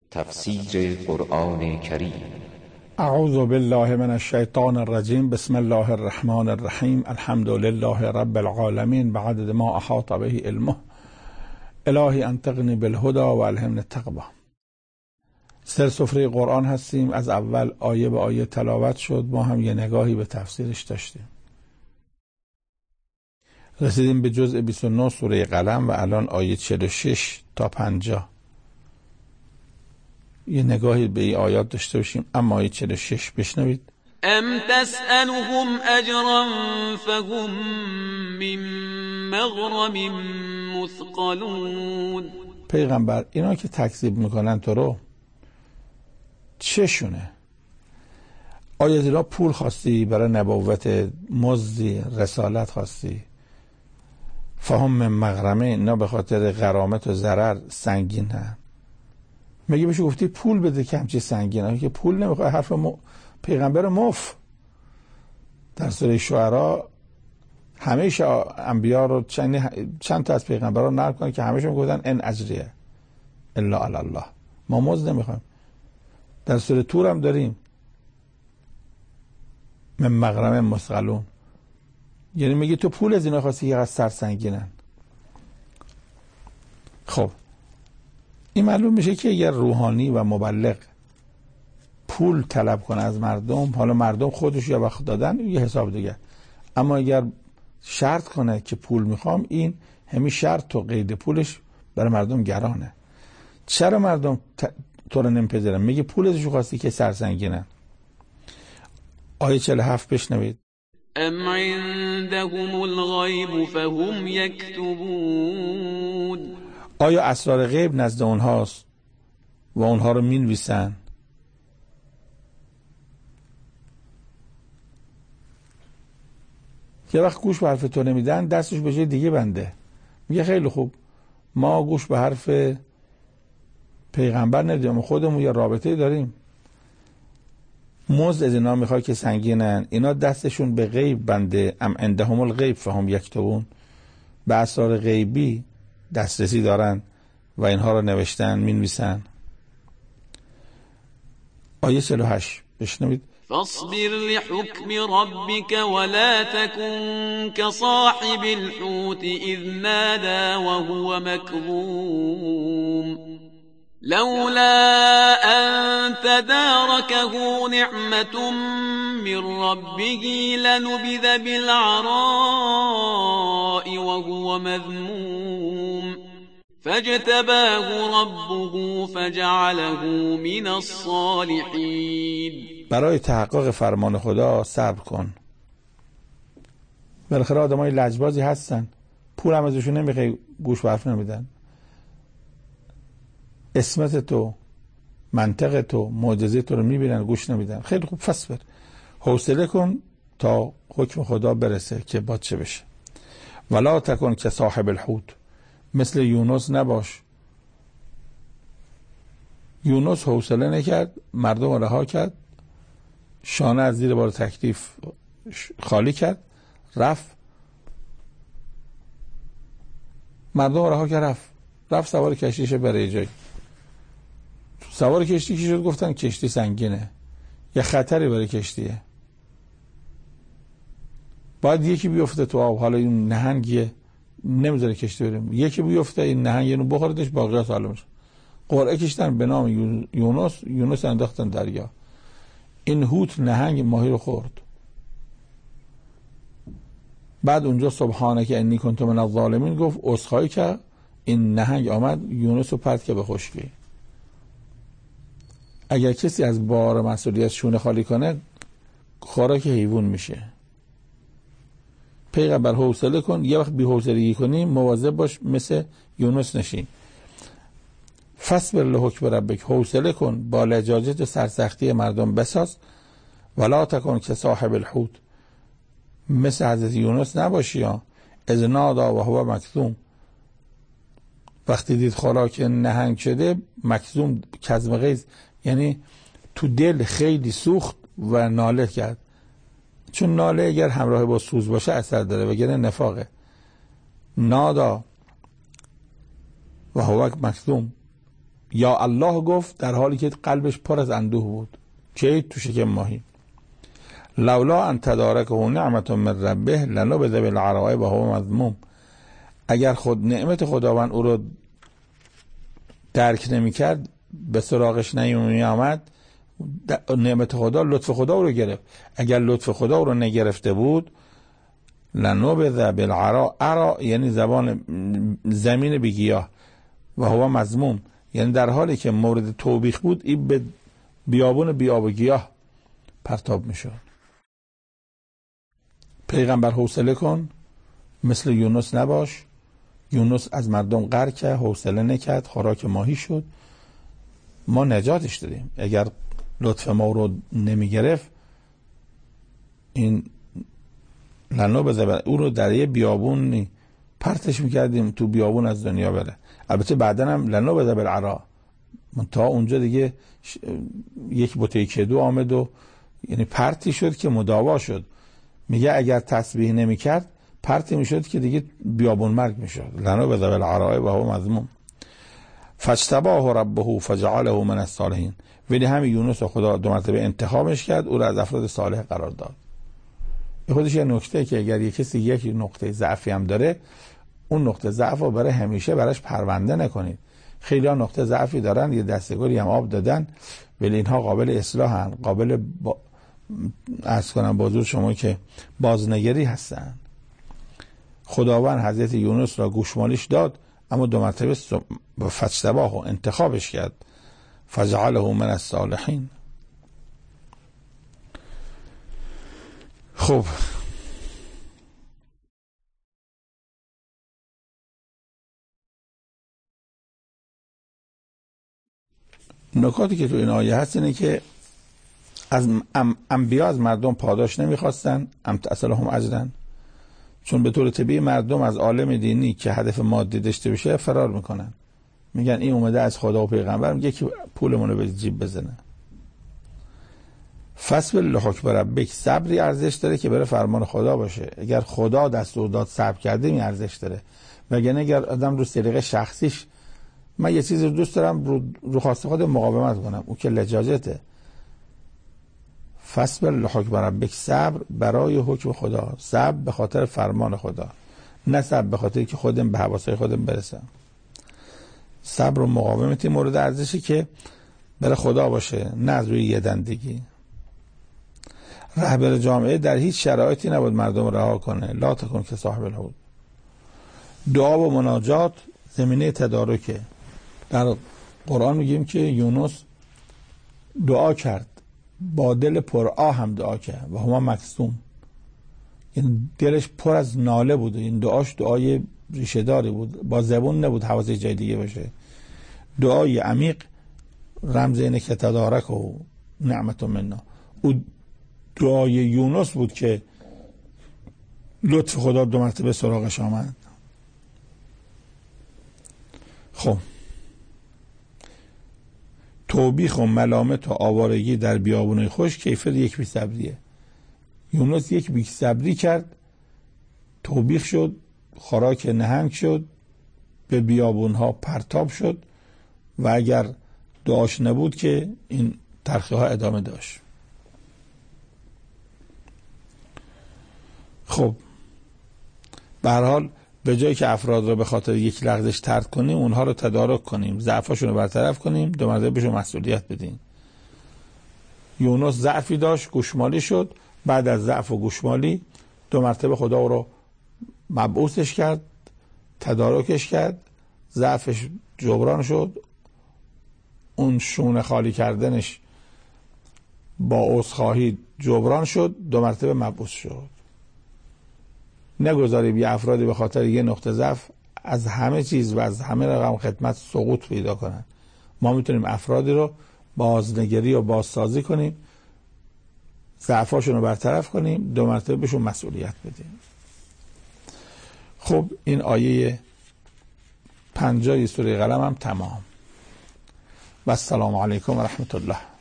تفسیر قرآن کریم. اعوذ بالله من الشیطان الرجیم. بسم الله الرحمن الرحیم. الحمد لله رب العالمین بعدد ما احاط به علمه. الهی انطقنی بالهدى و الهمنی التقوی. سفره قرآن هستیم، از اول آیه به آیه تلاوت شد، ما هم یه نگاهی به تفسیرش داشتیم. رسیدیم به جزء 29 سوره قلم و الان آیه 46 تا 50 یه نگاهی به این آیات داشته باشیم. اما آیه 46 بشنوید. ام تسألهم اجرا فهم من مغرم مثقلون. پیغمبر اینا که تکذیب میکنن تو رو چشونه؟ آیا اینا پول خواستی برای نبوت، مزدی، رسالت خواستی؟ فهم من مغرمه، اینا به خاطر غرامت و ضرر سنگینن. مگه بشه گفتی پول بده که همچی سنگینه که پول نمیخواد؟ حرف پیغمبر مف. در سوره شعرا همیشه انبیا رو چند تا از پیغمبران نقل کنن که همیشه میگفتن ان اجریه الا علی الله، ما مزد نمیخوایم. در سوره تور هم داریم من مغرم مثقلون، یعنی میگه تو پول از اینا خواستی که از سر سنگینن. خب این معلوم میشه که اگر روحانی و مبلغ پول طلب کنه از مردم، حالا مردم خودش یا وقت دادن یه حساب دیگه، اما اگر شرط کنه که پول میخوام، این همین شرط و قید پولش برای مردم گرانه. چرا مردم تو رو نمیپذیرن؟ میگه پول ازشو خواستی که سرسنگینن. آیه 47 بشنوید. ام عندهم الغیب فهم یکتبون. آیا اسرار غیب نزد اونهاست و اونها رو مینویسن؟ یه وقت گوش به حرف تو نمیدن، دستش به جای دیگه بنده. میگه خیلی خوب، ما گوش به حرف پیغمبر ندیم، خودمون یه رابطه داریم. مزد از اینا میخواد که سنگینن، اینا دستشون به غیب بنده. ام عندهم الغیب فهم یکتبون، به اسرار غیبی دسترسی دارن و اینها رو نوشتن، مینویسن. آیه 48 بشنوید. فاصبر لحكم ربك ولا تكن كصاحب الحوت إذ نادى وهو مكظوم لولا أن تداركه نعمة من ربه لنبذ بالعراء وهو مذموم فاجتباه ربه فجعله من الصالحين. برای تحقق فرمان خدا صبر کن. بالاخره آدمای لجبازی هستن، پول هم ازشون نمیخوای، گوش به حرف نمیدن. اسمت تو، منطق تو، معجزه تو رو میبینن، گوش نمیدن. خیلی خوب، فصبر، حوصله کن تا حکم خدا برسه که با چه بشه. ولا تکن که صاحب الحوت، مثل یونس نباش. یونس حوصله نکرد، مردم رها کرد، شانه از زیر بار تکلیف خالی کرد، رفت، مردم رها کرد، رفت سوار کشتیشه بره جایی. سوار کشتی که شد گفتن کشتی سنگینه، یه خطری برای کشتیه، باید یکی بیفته تو آب. حالا این نهنگیه نمیذاره کشتی بریم، یکی بیفته این نهنگ اینو بخوردش، باقیات سالم میشه. قرعه کشتن به نام یونس انداختن دریا. این حوت نهنگ ماهی رو خورد. بعد اونجا سبحانه که انی کنت من الظالمین گفت، عذرخواهی که این نهنگ آمد یونس رو پرت که به خشکی. اگر کسی از بار مسئولیت شونه خالی کنه، خوراک حیوان میشه. پیغمبر حوصله کن، یه وقت بی حوصلگی کنی مواظب باش مثل یونس نشین. فصبر لحکم ربک، حوصله کن با لجاجت و سرسختی مردم بساز. ولا تکن که صاحب الحوت، مثل حضرت یونس نباشی. اذ نادا و هو مکظوم، وقتی دید خوراک نهنگ شده، مکظوم کظم غیظ، یعنی تو دل خیلی سوخت و ناله کرد. چون ناله اگر همراه با سوز باشه اثر داره، وگرنه نفاقه. نادا و هو مکظوم، یا الله گفت در حالی که قلبش پر از اندوه بود. که تو شکم ماهی. لولا ان تدارکه نعمت من ربه لنبذ بالعراء وهو مذموم. اگر خود نعمت خداوند او رو درک نمی‌کرد، به سراغش نمی‌آمد، نعمت خدا، لطف خدا او رو گرفت. اگر لطف خدا او رو نگرفته بود، لنبذ بالعراء، عراء یعنی زمین بیگیاه، و هو مذموم یعنی در حالی که مورد توبیخ بود، این به بیابون بیاب و گیاه پرتاب میشد. پیغمبر حوصله کن، مثل یونس نباش. یونس از مردم غرق کرد، حوصله نکرد، خوراک ماهی شد. ما نجاتش دادیم. اگر لطف ما رو نمی گرفت، این لنو بذبه او رو در یه بیابون پرتش میکردیم، تو بیابون از دنیا بره. البته بعدن هم لنو بذبه العراء، تا اونجا دیگه یک بوته کدو آمد و یعنی پرتی شد که مداوا شد. میگه اگر تسبیح نمی کرد، پرتی میشد که دیگه بیابون مرگ میشد. لنو بذبه العراء و هو مذموم فاجتباه ربه فجعله من الصالحین. ولی همین یونس خدا دو مرتبه انتخابش کرد، او را از افراد صالح قرار داد. این خودش یه نکته که اگر یک کسی یک نقطه ضعفی هم داره، اون نقطه ضعف رو برای همیشه براش پرونده نکنید. خیلی ها نقطه ضعفی دارن، یه دستگاری هم آب دادن، ولی اینها قابل اصلاحن، قابل عرض کنم بازور شما که بازنگری هستن. خداوند حضرت یونس را گوشمالیش داد، اما دو مرتبه فاجتباه انتخابش کرد، فجعله من الصالحین. خب نکاتی که تو این آیه هست اینه که از انبیا از مردم پاداش نمیخواستن، ام تأصلهم اجرا، چون به طور طبیعی مردم از عالم دینی که هدف مادی داشته بشه فرار میکنن. میگن این اومده از خدا و پیغمبر، میگه که پولمون رو به جیب بزنه. فاصبر لحکم ربک، صبری ارزش داره که بره فرمان خدا باشه. اگر خدا دستور داد صبر کرده، این ارزش داره. وگرنه اگر آدم رو سلیقه شخصیش، من یه چیزی رو دوست دارم رو خواست خود مقاومت کنم، او که لجاجته. فاصبر لحکم ربک، صبر برای حکم خدا، صبر به خاطر فرمان خدا، نه صبر به خاطر که خودم به حواسای خودم برسم. صبر و مقاومتی مورد ارزشی که برای خدا باشه، نه از روی یه دندگی. رهبر جامعه در هیچ شرایطی نباید مردم رها کنه. لا تکن که صاحب الحوت. دعا و مناجات زمینه تدارکه. در قرآن میگیم که یونس دعا کرد، با دل پر آه هم دعا کرد، و هما مکسوم، این دلش پر از ناله بود. این دعاش دعای ریشه داری بود، با زبون نبود حواس جای دیگه باشه. دعای عمیق، رمز اینه که تدارک و نعمت منا. او دعای یونس بود که لطف خدا دو مرتبه سراغش آمد. خب توبیخ و ملامت و آوارگی در بیابون خوش کیفیت یک بی‌صبریه. یونس یک بی‌صبری کرد، توبیخ شد، خوراک نهنگ شد، به بیابونها پرتاب شد، و اگر دعاش نبود که این تلخی ها ادامه داشت. خب به هر حال به جایی که افراد رو به خاطر یک لغزش طرد کنیم، اونها رو تدارک کنیم، ضعفاشون رو برطرف کنیم، دو مرتبه بهشون مسئولیت بدیم. یونس ضعفی داشت، گوشمالی شد. بعد از ضعف و گوشمالی دو مرتبه خدا رو مبعوثش کرد، تدارکش کرد، ضعفش جبران شد، اون شونه خالی کردنش با عذرخواهی جبران شد، دو مرتبه مبعوث شد. نگذاریم یه افرادی به خاطر یه نقطه ضعف از همه چیز و از همه رقم خدمت سقوط پیدا کنن. ما میتونیم افرادی رو بازنگری و بازسازی کنیم، ضعفاشون رو برطرف کنیم، دو مرتبه بهشون مسئولیت بدیم. خب این آیه 50 سوره قلم هم تمام. و السلام علیکم و رحمت الله.